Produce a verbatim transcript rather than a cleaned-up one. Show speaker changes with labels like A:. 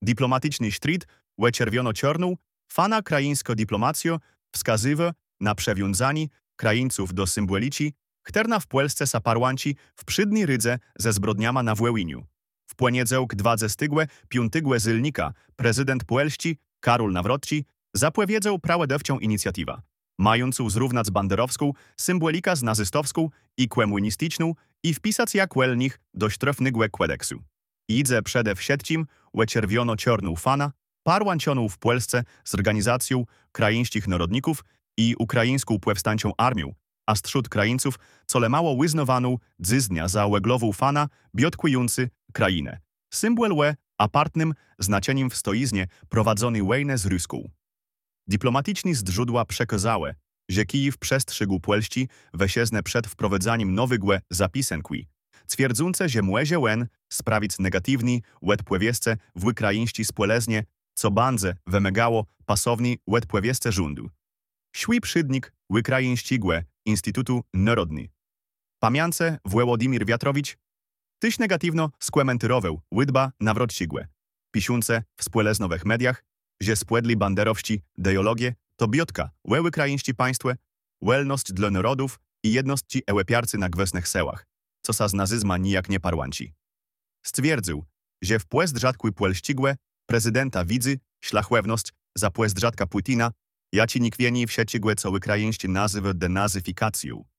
A: Dyplomatyczny sztryt we czerwono-czarną, fana krajińsko dyplomacjo wskazywa na przewiązanie krajińców do symbolici, chterna w Polsce saparłanci w przydni rydze ze zbrodniama na Włęiniu. W poniedziałek dwudziestego piątego zylnika prezydent Polski Karol Nawrocki zapłewiedział prawodawczą inicjatywę, mającą zrównać banderowską symbolika z nazystowską i komunistyczną i wpisać jak nich do sztrofnego kodeksu. Idze przede wszystkim we czerwono-czarną fana, parłancioną w Polsce z organizacją krajińskich narodników i ukraińską powstańczą armią, a strzód krajińców cole mało wyznawaną dzyzdnia za łeglową fana biotkujący krainę. Symbol łe apartnym znaczeniem w stoiznie prowadzony wojnę z Ruską. Dyplomatyczni źródła przekazały, że Kijów przestrzegł Polski wesiezne przed wprowadzaniem nowego zapisenki, twierdzące, że może łen sprawić negatywny odpływiesce w ukraińści spoleznie, co bandze wymagało pasowny odpływiesce rządu. Szły przydnik ukraińskiego Instytutu Narodny. Pamięce Władimir Wiatrowicz tyś negatywno skomentował łydba Nawrockiego, piszące w spoleznowych mediach, że spłedli banderowści ideologie to biotka łe ukraińści państwo, welność dla narodów i jedności ełepiarcy na gwesnych sełach, co sa z nazyzma nijak nie parłanci. Stwierdził, że w płest rzadkły polścigłe prezydenta widzy szlachłewność za płest rzadka Putina, jaci nikwieni w siecigłe co ukraińści nazywa denazyfikacją.